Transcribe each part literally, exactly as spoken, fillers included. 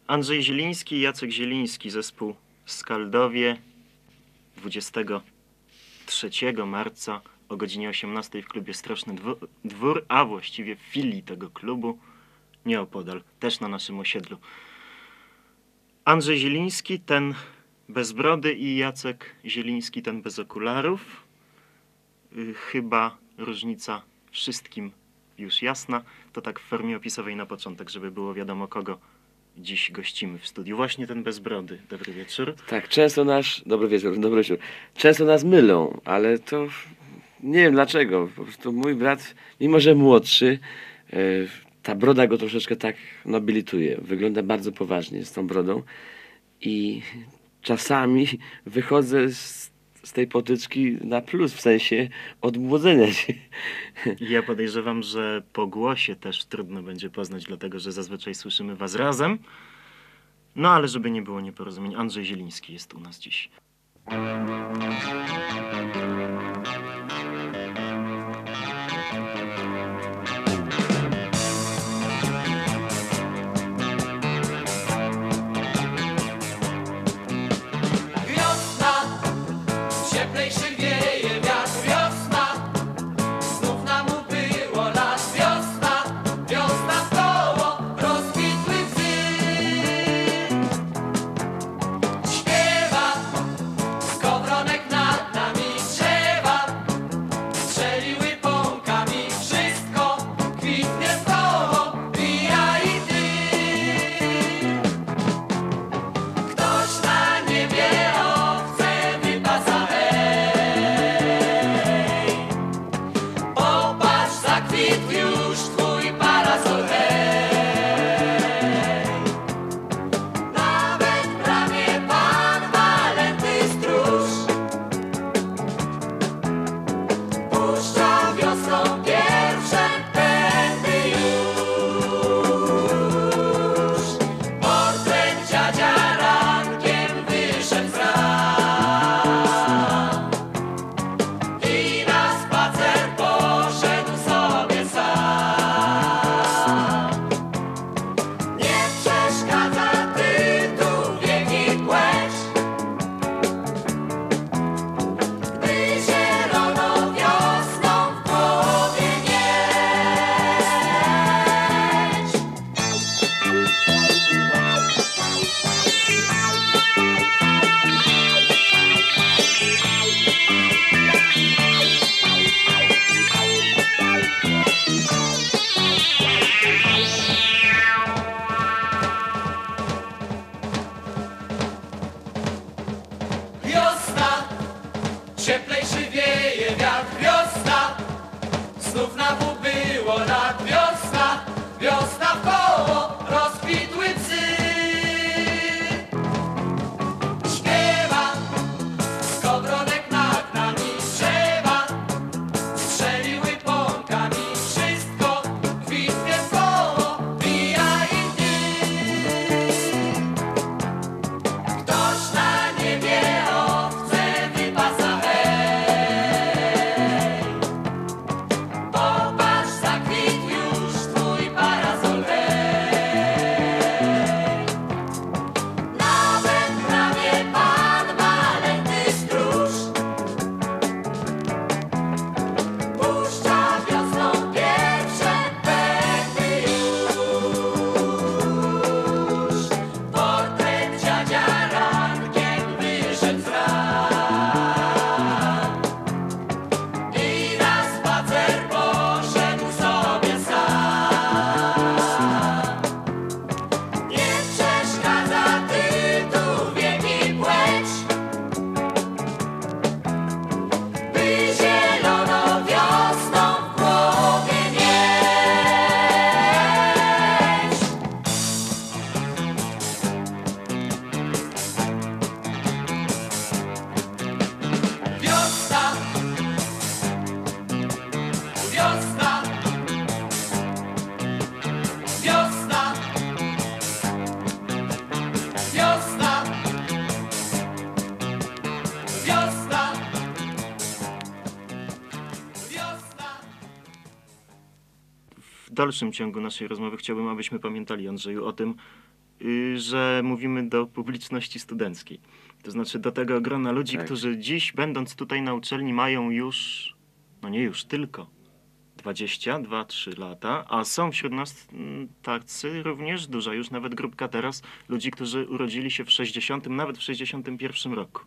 Andrzej Zieliński i Jacek Zieliński, zespół Skaldowie, dwudziestego trzeciego marca o godzinie osiemnastej w klubie Straszny Dwór, a właściwie w filii tego klubu, nieopodal, też na naszym osiedlu. Andrzej Zieliński, ten bez brody, i Jacek Zieliński, ten bez okularów. Yy, chyba różnica wszystkim już jasna. To tak w formie opisowej na początek, żeby było wiadomo, kogo dziś gościmy w studiu. Właśnie ten bez brody. Dobry wieczór. Tak, często nasz... Dobry wieczór, dobry wieczór. Często nas mylą, ale to nie wiem dlaczego. Po prostu mój brat, mimo że młodszy, e, ta broda go troszeczkę tak nobilituje. Wygląda bardzo poważnie z tą brodą i czasami wychodzę z, z tej potyczki na plus, w sensie odmłodzenia się. Ja podejrzewam, że po głosie też trudno będzie poznać, dlatego że zazwyczaj słyszymy was razem. No ale żeby nie było nieporozumień, Andrzej Zieliński jest u nas dziś. Cieplejszy wieje wiatr, wiosna, znów na wół było lat, wiosna, wiosna w koło, rozkwitły psy. Śpiewa, skowronek nad nami drzewa, strzeliły pąkami, wszystko kwitnie w koło, pija i dym. Ktoś na niebie owce wypasa. W dalszym ciągu naszej rozmowy chciałbym, abyśmy pamiętali, Andrzeju, o tym, y, że mówimy do publiczności studenckiej. To znaczy do tego grona ludzi, Tak. którzy dziś, będąc tutaj na uczelni, mają już, no nie już, tylko dwadzieścia dwa trzy lata, a są wśród nas mm, tacy również duża już nawet grupka teraz ludzi, którzy urodzili się w sześćdziesiątym, nawet w sześćdziesiątym pierwszym roku.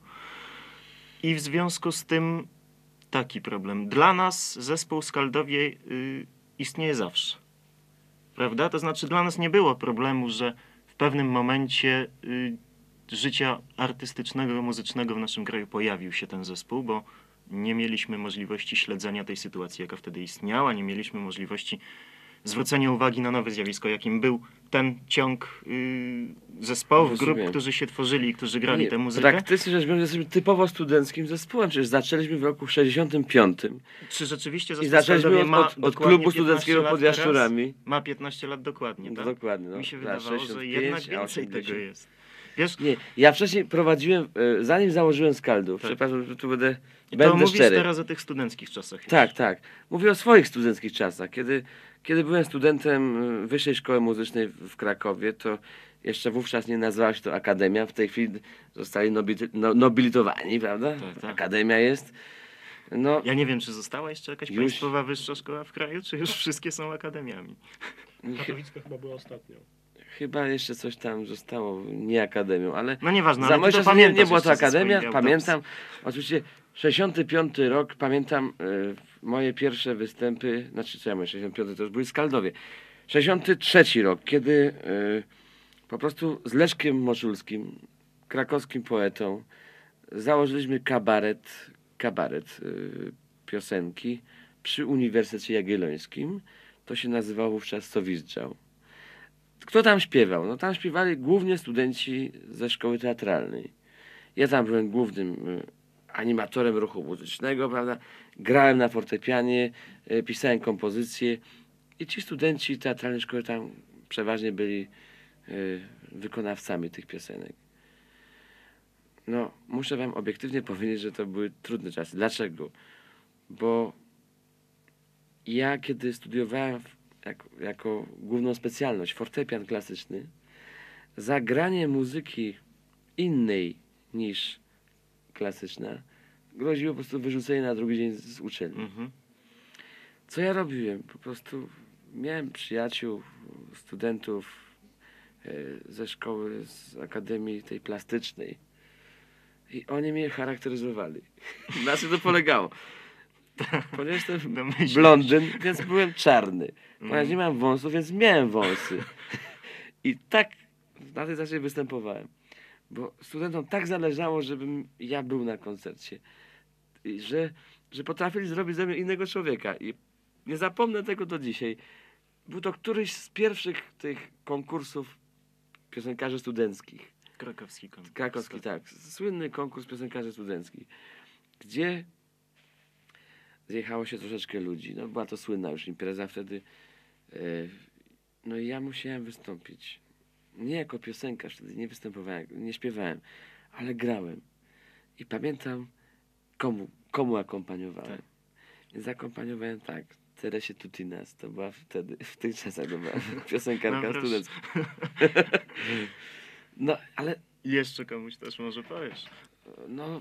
I w związku z tym taki problem. Dla nas zespół Skaldowie y, istnieje zawsze. Prawda? To znaczy dla nas nie było problemu, że w pewnym momencie y, życia artystycznego, muzycznego w naszym kraju pojawił się ten zespół, bo nie mieliśmy możliwości śledzenia tej sytuacji, jaka wtedy istniała, nie mieliśmy możliwości zwrócenia uwagi na nowe zjawisko, jakim był ten ciąg y, zespołów, grup, Rozumiem. którzy się tworzyli i którzy grali Nie, tę muzykę. praktycznie rzecz biorąc, jesteśmy typowo studenckim zespołem. Przecież zaczęliśmy w roku sześćdziesiątym piątym Czy rzeczywiście i zespół zaczęliśmy Skaldowie od, ma od, od dokładnie klubu piętnaście studenckiego lat pod teraz? Jaszczurami. Ma piętnaście lat dokładnie, tak? Dokładnie. No. Mi się Lat wydawało, że sześćdziesiąt jednak pięć, a więcej osiemdziesiąt. tego jest. Wiesz, Nie, ja wcześniej prowadziłem, e, zanim założyłem Skaldów, Tak. przepraszam, że tu będę, i to będę mówisz szczery. teraz o tych studenckich czasach. już. Tak, tak. Mówię o swoich studenckich czasach. Kiedy, kiedy byłem studentem y, Wyższej Szkoły Muzycznej w w Krakowie, to jeszcze wówczas nie nazywała się to Akademia. W tej chwili zostali nobili- no, nobilitowani, prawda? Tak, tak. Akademia jest. No, Ja nie wiem, czy została jeszcze jakaś Już- państwowa wyższa szkoła w kraju, czy już wszystkie są akademiami. ch- Katowicka chyba była ostatnio. chyba jeszcze coś tam zostało, nie Akademią, ale No nieważne, za ale ty mojej to czasów nie, pamiętasz nie była to jeszcze ze Akademia, swoich pamiętam. Oczywiście sześćdziesiąty piąty rok, pamiętam y, moje pierwsze występy, znaczy co ja mówię, sześćdziesiąty piąty to już byli Skaldowie. sześćdziesiąty trzeci rok, kiedy y, po prostu z Leszkiem Moczulskim, krakowskim poetą, założyliśmy kabaret, kabaret y, piosenki przy Uniwersytecie Jagiellońskim. To się nazywało wówczas Sowizdżał. Kto tam śpiewał? No tam śpiewali głównie studenci ze szkoły teatralnej. Ja tam byłem głównym y, animatorem ruchu muzycznego, prawda? Grałem na fortepianie, y, pisałem kompozycje i ci studenci teatralnej szkoły tam przeważnie byli y, wykonawcami tych piosenek. No, muszę wam obiektywnie powiedzieć, że to były trudne czasy. Dlaczego? Bo ja kiedy studiowałem w jako, jako główną specjalność fortepian klasyczny, zagranie muzyki innej niż klasyczna groziło po prostu wyrzucenie na drugi dzień z uczelni. Mhm. Co ja robiłem? Po prostu miałem przyjaciół, studentów e, ze szkoły, z akademii tej plastycznej i oni mnie charakteryzowali. Na czym to polegało? Ponieważ jestem Domyślam się. blondyn, więc byłem czarny. Ponieważ Mhm. nie mam wąsów, więc miałem wąsy. I tak na tej zasadzie występowałem. Bo studentom tak zależało, żebym ja był na koncercie. I że, że potrafili zrobić ze mnie innego człowieka. I nie zapomnę tego do dzisiaj. Był to któryś z pierwszych tych konkursów piosenkarzy studenckich. Krakowski konkurs. Krakowski, tak. Słynny konkurs piosenkarzy studenckich. Gdzie zjechało się troszeczkę ludzi. No, była to słynna już impreza wtedy. E, No i ja musiałem wystąpić. Nie jako piosenkarz, wtedy nie występowałem, nie śpiewałem, ale grałem. I pamiętam, komu, komu akompaniowałem. Tak. Więc akompaniowałem tak. Teresie Tutinas, to była wtedy, w tych czasach to była piosenkarka No proszę. studencka. No, ale I jeszcze komuś też może powiesz. no,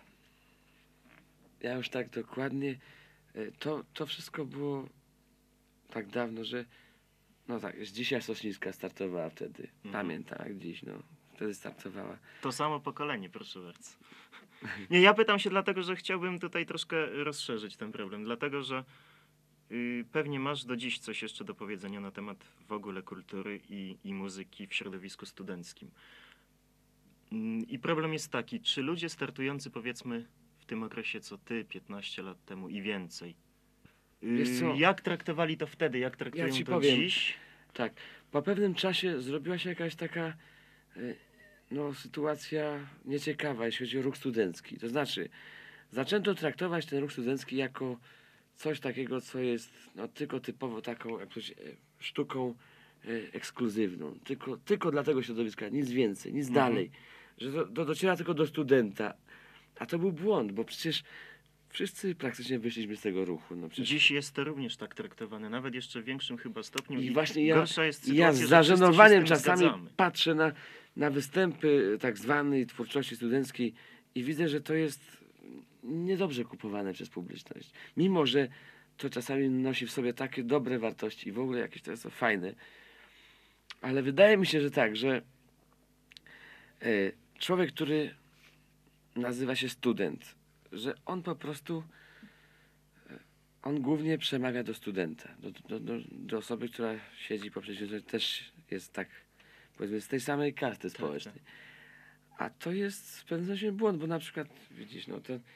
ja już tak dokładnie, e, to, to wszystko było tak dawno, że no tak, już dzisiaj Sośnicka startowała wtedy. Mhm. Pamiętam jak dziś, no. Wtedy startowała. To samo pokolenie, proszę bardzo. Nie, ja pytam się dlatego, że chciałbym tutaj troszkę rozszerzyć ten problem. Dlatego, że y, pewnie masz do dziś coś jeszcze do powiedzenia na temat w ogóle kultury i, i muzyki w środowisku studenckim. Mm, I problem jest taki, czy ludzie startujący powiedzmy w tym okresie co ty, piętnaście lat temu i więcej, y, Wiesz co? jak traktowali to wtedy, jak traktują ci to powiem. dziś? Tak, po pewnym czasie zrobiła się jakaś taka e, no, sytuacja nieciekawa, jeśli chodzi o ruch studencki. To znaczy, zaczęto traktować ten ruch studencki jako coś takiego, co jest no, tylko typowo taką jak coś, e, sztuką e, ekskluzywną. Tylko, tylko dla tego środowiska, nic więcej, nic Mhm. dalej. Że to, to dociera tylko do studenta. A to był błąd, bo przecież Wszyscy praktycznie wyszliśmy z tego ruchu. No przecież... Dziś jest to również tak traktowane, nawet jeszcze w większym chyba stopniu. I I właśnie ja, gorsza jest sytuacja, ja z że wszyscy zażenowaniem się z tym czasami zgadzamy. patrzę na, na występy tak zwanej twórczości studenckiej i widzę, że to jest niedobrze kupowane przez publiczność. Mimo, że to czasami nosi w sobie takie dobre wartości i w ogóle jakieś to jest to fajne. Ale wydaje mi się, że tak, że e, człowiek, który nazywa się student, że on po prostu e, on głównie przemawia do studenta, do, do, do, do osoby, która siedzi poprzez, że też jest tak, powiedzmy, z tej samej kasty społecznej. A to jest z pewnością błąd, bo na przykład, widzisz, no to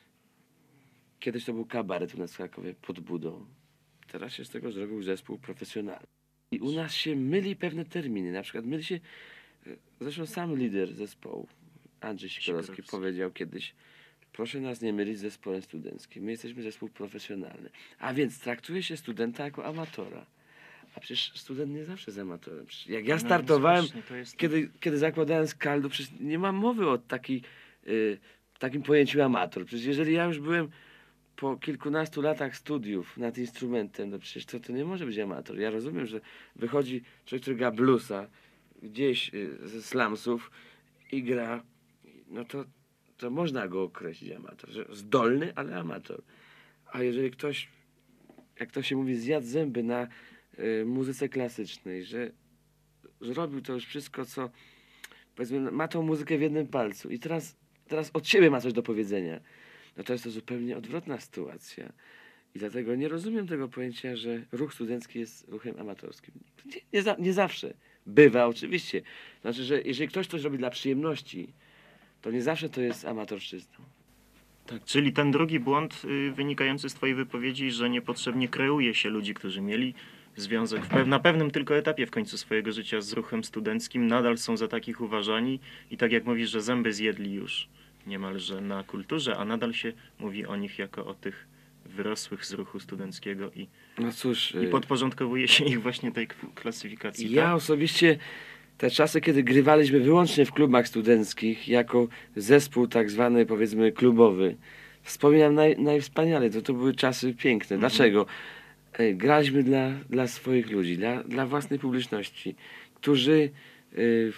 kiedyś to był kabaret u nas w Krakowie pod budą. Teraz się z tego zrobił zespół profesjonalny. I u nas się myli pewne terminy. Na przykład myli się, e, zresztą sam lider zespołu, Andrzej Sikorowski, Sikorowski. powiedział kiedyś: proszę nas nie mylić z zespołem studenckim. My jesteśmy zespół profesjonalny. A więc traktuje się studenta jako amatora. A przecież student nie zawsze jest amatorem. Przecież jak ja No, startowałem, właśnie, to jest... kiedy, kiedy zakładałem Skaldu, przecież nie ma mowy o takiej, y, takim pojęciu amator. Przecież jeżeli ja już byłem po kilkunastu latach studiów nad instrumentem, no przecież to, to nie może być amator. Ja rozumiem, że wychodzi człowiek, który gra bluesa gdzieś y, ze slumsów i gra, no to, to można go określić amator. Że zdolny, ale amator. A jeżeli ktoś, jak to się mówi, zjadł zęby na y, muzyce klasycznej, że zrobił to już wszystko, co powiedzmy, ma tą muzykę w jednym palcu i teraz, teraz od siebie ma coś do powiedzenia, no to jest to zupełnie odwrotna sytuacja. I dlatego nie rozumiem tego pojęcia, że ruch studencki jest ruchem amatorskim. Nie, nie, za, nie zawsze. Bywa oczywiście. Znaczy, że jeżeli ktoś coś robi dla przyjemności, to nie zawsze to jest amatorszczyzną. Tak, czyli ten drugi błąd y, wynikający z twojej wypowiedzi, że niepotrzebnie kreuje się ludzi, którzy mieli związek w pew- na pewnym tylko etapie w końcu swojego życia z ruchem studenckim, nadal są za takich uważani i tak jak mówisz, że zęby zjedli już niemalże na kulturze, a nadal się mówi o nich jako o tych wyrosłych z ruchu studenckiego i, No cóż, i podporządkowuje się ich właśnie tej k- klasyfikacji. ja tak? osobiście te czasy, kiedy grywaliśmy wyłącznie w klubach studenckich, jako zespół tak zwany, powiedzmy, klubowy, wspominam naj, najwspanialej. To, to były czasy piękne. Mhm. Dlaczego? E, Graliśmy dla, dla swoich ludzi, dla, dla własnej publiczności, którzy y,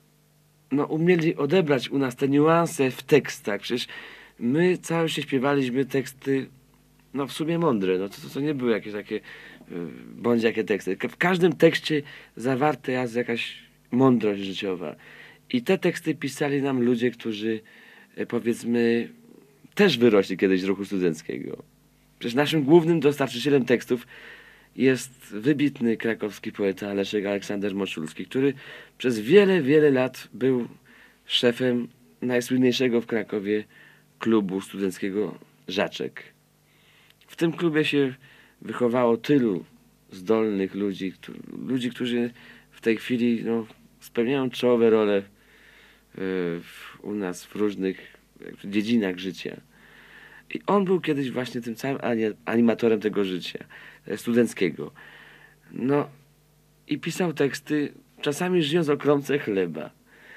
no, umieli odebrać u nas te niuanse w tekstach. Przecież my całe się śpiewaliśmy teksty, no w sumie mądre, no to, to, to nie były jakieś takie y, bądź jakie teksty. W każdym tekście zawarta jest jakaś mądrość życiowa. I te teksty pisali nam ludzie, którzy y, powiedzmy też wyrośli kiedyś z ruchu studenckiego. Przecież naszym głównym dostarczycielem tekstów jest wybitny krakowski poeta Leszek Aleksander Moczulski, który przez wiele, wiele lat był szefem najsłynniejszego w Krakowie klubu studenckiego Żaczek. W tym klubie się wychowało tylu zdolnych ludzi, którzy, ludzi, którzy w tej chwili no, spełniają czołowe role yy, w, u nas w różnych jakby dziedzinach życia. I on był kiedyś właśnie tym całym ani- animatorem tego życia e, studenckiego. No i pisał teksty, czasami żyjąc o kromce chleba.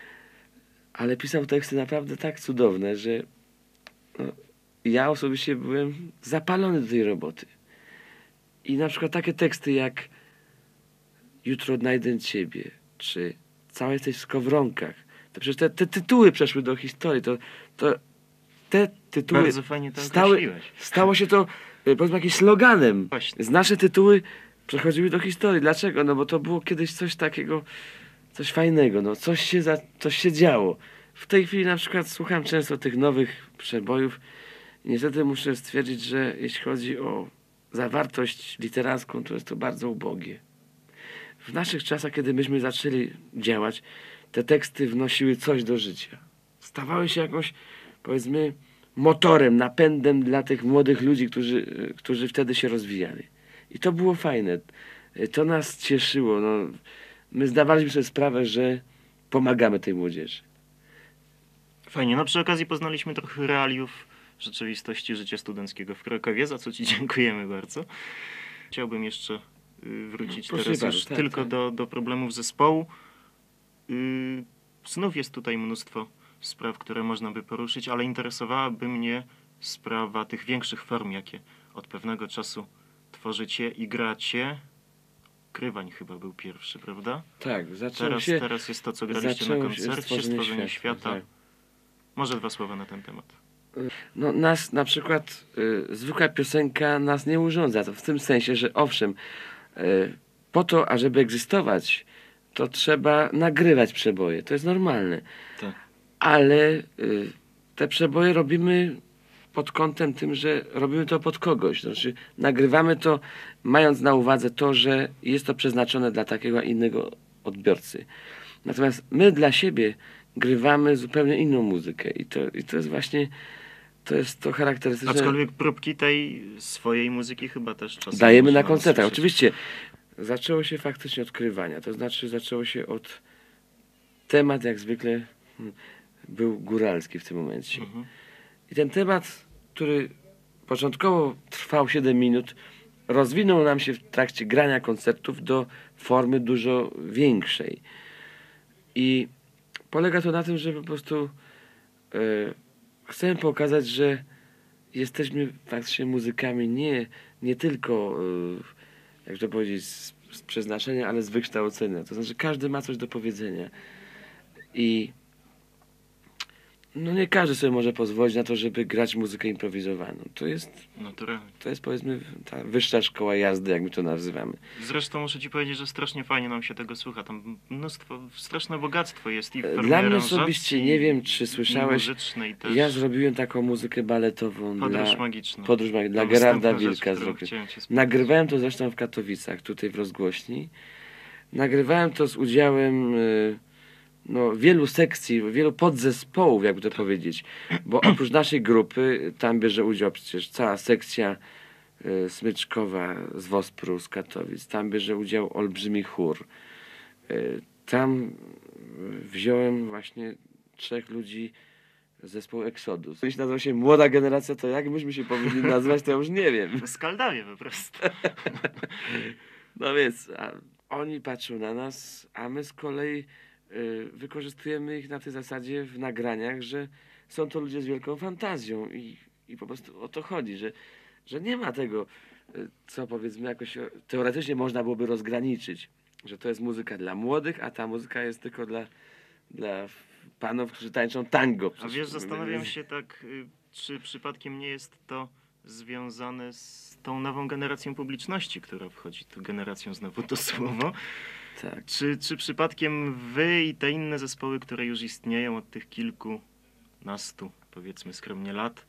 Ale pisał teksty naprawdę tak cudowne, że no, ja osobiście byłem zapalony do tej roboty. I na przykład takie teksty jak Jutro odnajdę ciebie, czy Cała jesteś w skowronkach. To przecież te, te tytuły przeszły do historii. To, to te tytuły Bardzo fajnie to stały, określiłeś. stało się to e, powiedzmy jakimś sloganem. Właśnie. Z nasze tytuły przechodziły do historii. Dlaczego? No bo to było kiedyś coś takiego, coś fajnego, no coś się, za, coś się działo. W tej chwili na przykład słucham często tych nowych przebojów i niestety muszę stwierdzić, że jeśli chodzi o zawartość literacką, to jest to bardzo ubogie. W naszych czasach, kiedy myśmy zaczęli działać, te teksty wnosiły coś do życia. Stawały się jakąś, powiedzmy, motorem, napędem dla tych młodych ludzi, którzy, którzy wtedy się rozwijali. I to było fajne. To nas cieszyło. No, my zdawaliśmy sobie sprawę, że pomagamy tej młodzieży. Fajnie. No przy okazji poznaliśmy trochę realiów rzeczywistości życia studenckiego w Krakowie, za co ci dziękujemy bardzo. Chciałbym jeszcze y, wrócić Proszę teraz bardzo, już tak, tylko tak. Do, do problemów zespołu. Y, znów jest tutaj mnóstwo spraw, które można by poruszyć, ale interesowałaby mnie sprawa tych większych form, jakie od pewnego czasu tworzycie i gracie. Krywań chyba był pierwszy, prawda? Tak, zaczęło Teraz, się... teraz jest to, co graliście na zaczęło się koncercie, stworzenie stworzenie świata, świata. tak. Może dwa słowa na ten temat. No nas na przykład y, zwykła piosenka nas nie urządza. To w tym sensie, że owszem, y, po to, ażeby egzystować, to trzeba nagrywać przeboje. To jest normalne. Tak. Ale y, te przeboje robimy pod kątem tym, że robimy to pod kogoś. Znaczy, nagrywamy to mając na uwadze to, że jest to przeznaczone dla takiego, a innego odbiorcy. Natomiast my dla siebie grywamy zupełnie inną muzykę i to, i to jest właśnie to jest to charakterystyczne. Aczkolwiek próbki tej swojej muzyki chyba też czasem Dajemy na można koncertach. usłyszeć. Oczywiście zaczęło się faktycznie od krywania. To znaczy zaczęło się od temat jak zwykle hmm, był góralski w tym momencie. Mhm. I ten temat, który początkowo trwał siedem minut, rozwinął nam się w trakcie grania koncertów do formy dużo większej. I polega to na tym, że po prostu e, chcemy pokazać, że jesteśmy faktycznie muzykami nie, nie tylko, e, jak to powiedzieć, z, z przeznaczenia, ale z wykształcenia. To znaczy każdy ma coś do powiedzenia. I no nie każdy sobie może pozwolić na to, żeby grać muzykę improwizowaną. To jest, Naturalnie. to jest powiedzmy ta wyższa szkoła jazdy, jak my to nazywamy. Zresztą muszę ci powiedzieć, że strasznie fajnie nam się tego słucha. Tam mnóstwo, straszne bogactwo jest i w formie Dla mnie aranżacji, osobiście, nie wiem czy i słyszałeś, muzycznej też. ja zrobiłem taką muzykę baletową Podróż dla, magiczna. podróż magiczna, dla To Gerarda następna rzecz, Wilka. którą Zrobiłem. chciałem cię spytać. Nagrywałem to zresztą w Katowicach, tutaj w rozgłośni. Nagrywałem to z udziałem y, no, wielu sekcji, wielu podzespołów, jakby to powiedzieć. Bo oprócz naszej grupy, tam bierze udział przecież cała sekcja y, smyczkowa z Wospru, z Katowic. Tam bierze udział olbrzymi chór. Y, tam y, wziąłem właśnie trzech ludzi z zespołu Exodus. Jeśli nazywa się Młoda Generacja, to jak myśmy się powinni nazwać, to ja już nie wiem. Skaldawie po prostu. No więc a oni patrzą na nas, a my z kolei y, wykorzystujemy ich na tej zasadzie w nagraniach, że są to ludzie z wielką fantazją i, i po prostu o to chodzi, że, że nie ma tego, y, co powiedzmy jakoś o- teoretycznie można byłoby rozgraniczyć, że to jest muzyka dla młodych, a ta muzyka jest tylko dla, dla panów, którzy tańczą tango. A Przecież wiesz, my- zastanawiam się tak, y, czy przypadkiem nie jest to związane z tą nową generacją publiczności, która wchodzi, tu generacją znowu to słowo. Tak. Czy, czy przypadkiem wy i te inne zespoły, które już istnieją od tych kilkunastu, powiedzmy skromnie, lat,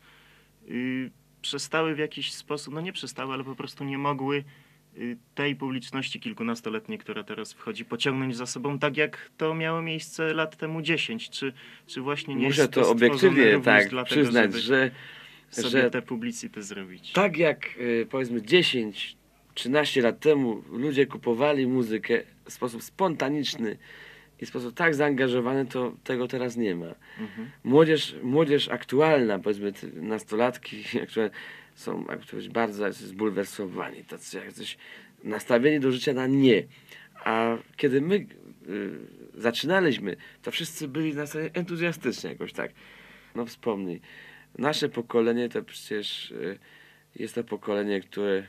y, przestały w jakiś sposób, no nie przestały, ale po prostu nie mogły y, tej publiczności kilkunastoletniej, która teraz wchodzi, pociągnąć za sobą, tak jak to miało miejsce lat temu dziesięć? Czy, czy właśnie nie Muszę jest to to stworzone obiektywnie również tak dlatego, przyznać, żeby że, sobie że tę publicytę zrobić? tak jak y, powiedzmy dziesięć trzynaście lat temu ludzie kupowali muzykę w sposób spontaniczny i w sposób tak zaangażowany, to tego teraz nie ma. Mhm. Młodzież, młodzież aktualna, powiedzmy te nastolatki, które są jak to powiedzieć, bardzo zbulwersowani, tacy jak coś nastawieni do życia na nie. A kiedy my y, zaczynaliśmy, to wszyscy byli nastawieni entuzjastycznie jakoś tak. No wspomnij, nasze pokolenie to przecież y, jest to pokolenie, które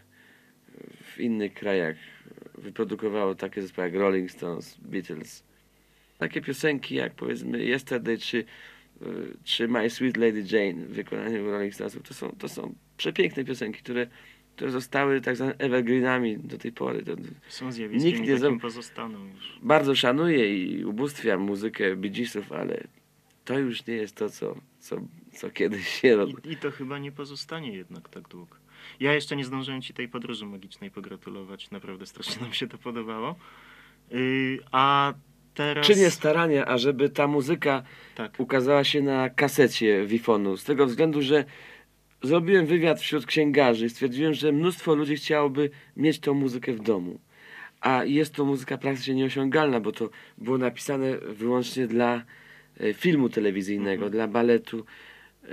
w innych krajach wyprodukowało takie zespoły jak Rolling Stones, Beatles. Takie piosenki jak powiedzmy Yesterday czy, y, czy My Sweet Lady Jane w wykonaniu Rolling Stonesów, to są, to są przepiękne piosenki, które, które zostały tak zwanymi evergreenami do tej pory. To, Są zjawiskiem Nikt i nie takim zro- pozostaną już. bardzo szanuję i ubóstwiam muzykę Bee Geesów, ale to już nie jest to, co, co, co kiedyś się robi. I, I to chyba nie pozostanie jednak tak długo. Ja jeszcze nie zdążyłem ci tej podróży magicznej pogratulować. Naprawdę strasznie nam się to podobało. Yy, a teraz... Czynię starania, ażeby ta muzyka Tak. ukazała się na kasecie Wifonu. Z tego względu, że zrobiłem wywiad wśród księgarzy i stwierdziłem, że mnóstwo ludzi chciałoby mieć tą muzykę w domu. A jest to muzyka praktycznie nieosiągalna, bo to było napisane wyłącznie dla e, filmu telewizyjnego, Mhm. dla baletu. E,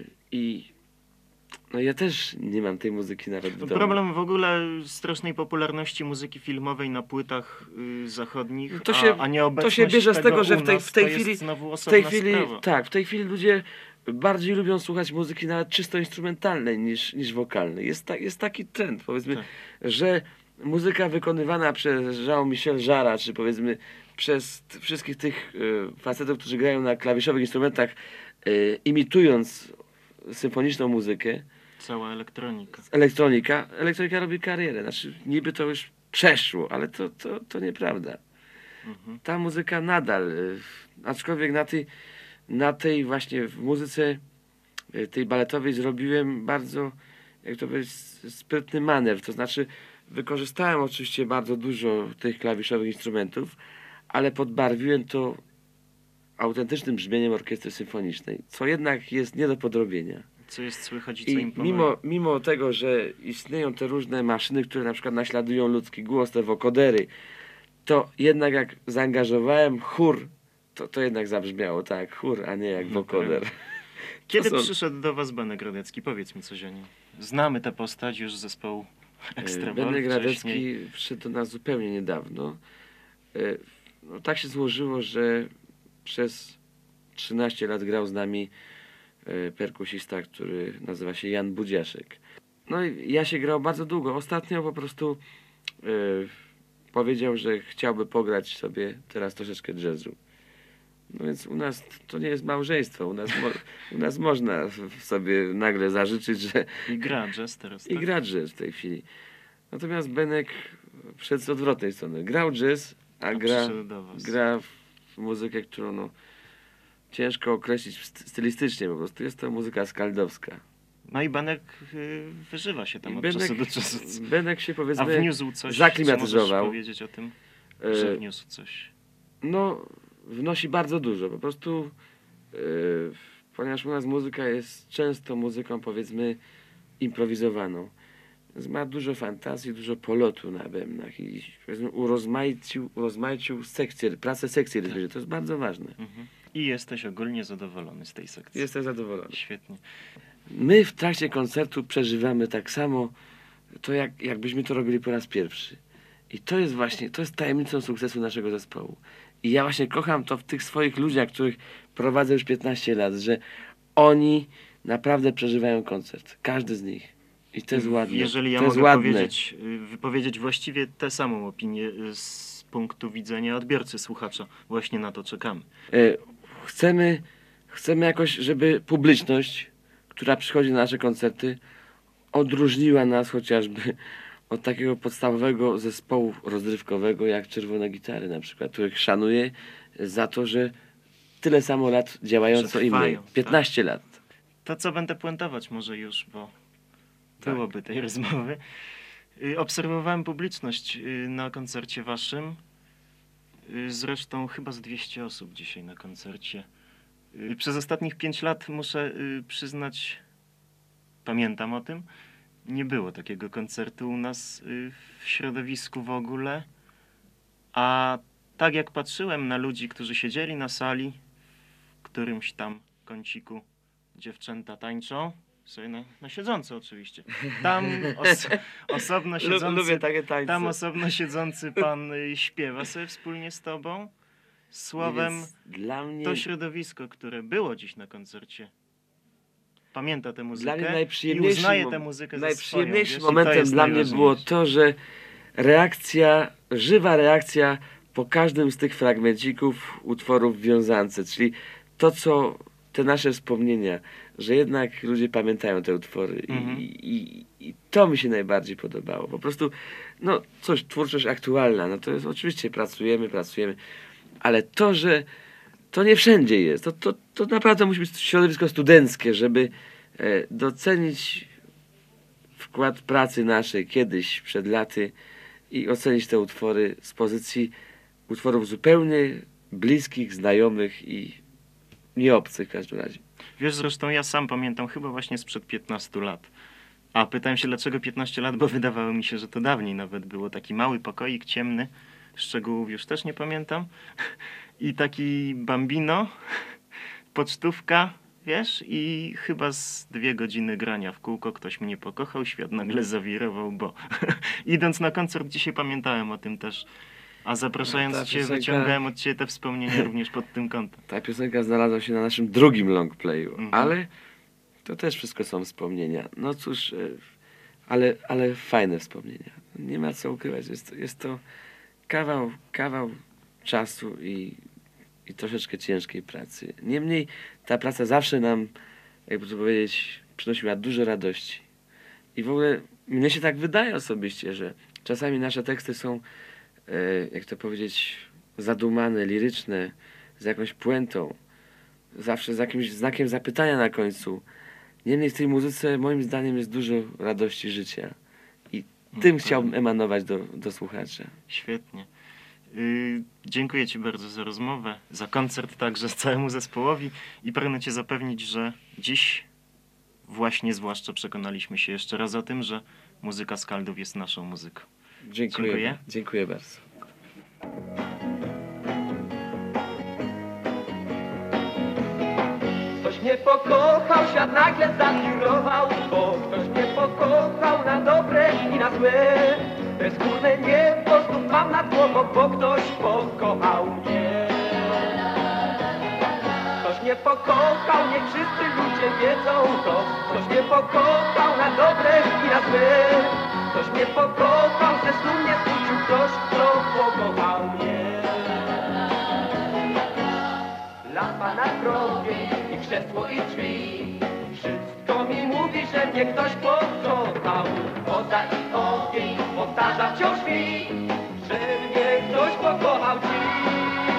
I no ja też nie mam tej muzyki nawet w domu. Problem w ogóle strasznej popularności muzyki filmowej na płytach y, zachodnich, To się- a, a nieobecność to się bierze z tego, że u w tej- nas w tej to jest chwili- znowu W tej osobna chwili, sprawa. tak, w tej chwili ludzie bardziej lubią słuchać muzyki nawet czysto instrumentalnej niż, niż wokalnej. Jest, ta, jest taki trend, powiedzmy, Tak. że muzyka wykonywana przez Jean-Michel Jarra, czy powiedzmy przez t- wszystkich tych y, facetów, którzy grają na klawiszowych instrumentach, y, imitując symfoniczną muzykę, Cała elektronika. elektronika, elektronika robi karierę. Znaczy, niby to już przeszło, ale to, to, to nieprawda. Mhm. Ta muzyka nadal, y, aczkolwiek na tej, na tej właśnie w muzyce y, tej baletowej zrobiłem bardzo, jak to powiedzieć, sprytny manewr. To znaczy, wykorzystałem oczywiście bardzo dużo tych klawiszowych instrumentów, ale podbarwiłem to autentycznym brzmieniem orkiestry symfonicznej, co jednak jest nie do podrobienia. Co jest słychać i co I imponuje. mimo, mimo tego, że istnieją te różne maszyny, które na przykład naśladują ludzki głos, te wokodery, to jednak jak zaangażowałem chór, to, to jednak zabrzmiało tak, chór, a nie jak No wokoder. Kiedy to są- przyszedł do was Benek Radecki? Powiedz mi coś o nim. Znamy tę postać już z zespołu Ekstrawol Benek wcześniej. Radecki przyszedł do nas zupełnie niedawno. E, No, tak się złożyło, że przez trzynaście lat grał z nami e, perkusista, który nazywa się Jan Budziaszek. No i ja się grał bardzo długo. Ostatnio po prostu e, powiedział, że chciałby pograć sobie teraz troszeczkę jazzu. No więc u nas to nie jest małżeństwo. U nas, mo, u nas można w- sobie nagle zażyczyć, że I gra jazz teraz, i tak? gra jazz w tej chwili. Natomiast Benek wszedł z odwrotnej strony. Grał jazz, a, A gra, przyszedł do was. gra w muzykę, którą no, ciężko określić st- stylistycznie. Po prostu jest to muzyka skaldowska. No i Benek y, wyżywa się tam I od Benek, czasu do czasu. Benek się A powiedzmy wniósł coś? zaklimatyzował. Czy możesz powiedzieć o tym, e, że wniósł coś? No, wnosi bardzo dużo. Po prostu, e, ponieważ u nas muzyka jest często muzyką, powiedzmy, improwizowaną. Więc ma dużo fantazji, dużo polotu na bębnach i powiedzmy, urozmaicił, urozmaicił sekcję, pracę sekcji rytmicznej. To jest bardzo ważne. Mhm. I jesteś ogólnie zadowolony z tej sekcji. Jestem zadowolony. Świetnie. My w trakcie koncertu przeżywamy tak samo to, jak, jakbyśmy to robili po raz pierwszy. I to jest właśnie, to jest tajemnicą sukcesu naszego zespołu. I ja właśnie kocham to w tych swoich ludziach, których prowadzę już piętnaście lat, że oni naprawdę przeżywają koncert. Każdy z nich. I to jest ładne. Jeżeli ja to jest mogę ładne. powiedzieć, y, wypowiedzieć właściwie tę samą opinię y, z punktu widzenia odbiorcy, słuchacza. Właśnie na to czekamy. E, Chcemy, chcemy jakoś, żeby publiczność, która przychodzi na nasze koncerty, odróżniła nas chociażby od takiego podstawowego zespołu rozrywkowego jak Czerwone Gitary na przykład, których szanuję za to, że tyle samo lat działają Że co i my. trwają, tak. piętnaście lat. To co będę puentować może już, bo Tak. byłoby tej rozmowy. Y, Obserwowałem publiczność y, na koncercie waszym. Y, Zresztą chyba z dwieście osób dzisiaj na koncercie. Y, Przez ostatnich pięć lat muszę y, przyznać, pamiętam o tym, nie było takiego koncertu u nas y, w środowisku w ogóle. A tak jak patrzyłem na ludzi, którzy siedzieli na sali, w którymś tam kąciku dziewczęta tańczą, sobie na, na siedząco oczywiście. Tam os, osobno siedzący, takie tańce. tam osobno siedzący pan y, śpiewa sobie wspólnie z tobą. Słowem, Więc dla mnie, to środowisko, które było dziś na koncercie, pamięta tę dla mnie muzykę i najprzyjemniejszym, uznaje mom- tę muzykę za najprzyjemniejszym swoją. Wiesz? I to momentem jest dla mnie było najważniejsze. to, że reakcja, żywa reakcja po każdym z tych fragmencików utworów w wiązance, czyli to, co te nasze wspomnienia, że jednak ludzie pamiętają te utwory i, Mhm. i, i to mi się najbardziej podobało. Po prostu, no coś, twórczość aktualna, no to jest oczywiście pracujemy, pracujemy, ale to, że to nie wszędzie jest, to, to, to naprawdę musi być środowisko studenckie, żeby e, docenić wkład pracy naszej kiedyś, przed laty i ocenić te utwory z pozycji utworów zupełnie bliskich, znajomych i nieobcych w każdym razie. Wiesz, zresztą ja sam pamiętam chyba właśnie sprzed piętnastu lat. A pytałem się, dlaczego piętnaście lat, bo wydawało mi się, że to dawniej nawet było. Taki mały pokoik ciemny, szczegółów już też nie pamiętam. I taki bambino, pocztówka, wiesz, i chyba z dwie godziny grania w kółko ktoś mnie pokochał, świat nagle zawirował, bo idąc na koncert dzisiaj pamiętałem o tym też. A zapraszając Ta cię, piosenka- wyciągałem od ciebie te wspomnienia również pod tym kątem. Ta piosenka znalazła się na naszym drugim longplayu, Mhm. ale to też wszystko są wspomnienia. No cóż, e, ale, ale fajne wspomnienia. Nie ma co ukrywać. Jest to, jest to kawał, kawał czasu i, i troszeczkę ciężkiej pracy. Niemniej ta praca zawsze nam, jakby to powiedzieć, przynosiła dużo radości. I w ogóle mnie się tak wydaje osobiście, że czasami nasze teksty są, e, jak to powiedzieć, zadumane, liryczne, z jakąś puentą, zawsze z jakimś znakiem zapytania na końcu. Niemniej w tej muzyce moim zdaniem jest dużo radości życia. I tym chciałbym emanować do, do słuchacza. Świetnie. Yy, dziękuję ci bardzo za rozmowę, za koncert także całemu zespołowi i pragnę cię zapewnić, że dziś właśnie zwłaszcza przekonaliśmy się jeszcze raz o tym, że muzyka Skaldów jest naszą muzyką. Dziękuję. Dziękuję. Dziękuję bardzo. Ktoś mnie pokochał, świat nagle zawirował, bo ktoś mnie pokochał na dobre i na złe. Bezgórne niebo znów mam nad głową, bo ktoś pokochał mnie. Ktoś mnie pokochał, niech wszyscy ludzie wiedzą to. Ktoś mnie pokochał na dobre i na złe. Ktoś mnie pokochał, ze snu mnie zbudził ktoś, kto pokochał mnie. Lampa na grobie i krzesło i drzwi. Wszystko mi mówi, że mnie ktoś pokochał. Woda i ogień powtarza wciąż mi, że mnie ktoś pokochał dziś.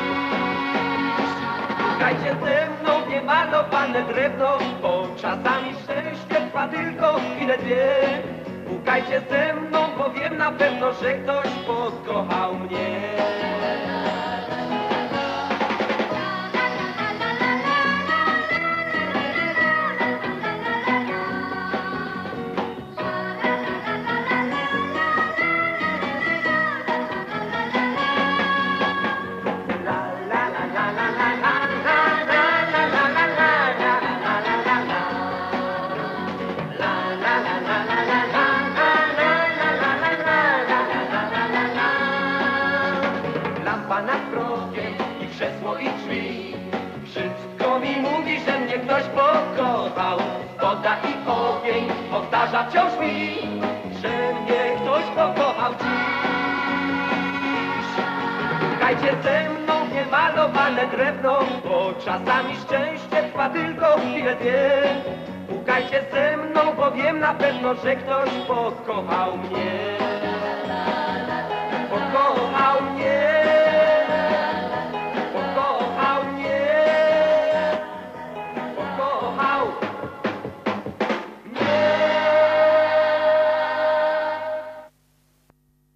Szukajcie ze mną niemalowane drewno, bo czasami szczęście trwa tylko chwilę dwie. Pukajcie ze mną, bo wiem na pewno, że ktoś pokochał mnie. Lampa nad progiem i krzesło i drzwi. Wszystko mi mówi, że mnie ktoś pokochał. Woda i ogień powtarza wciąż mi, że mnie ktoś pokochał dziś. Szukajcie ze mną niemalowane drewno, bo czasami szczęście trwa tylko chwilę dwie. Pukajcie ze mną, bo wiem na pewno, że ktoś pokochał mnie.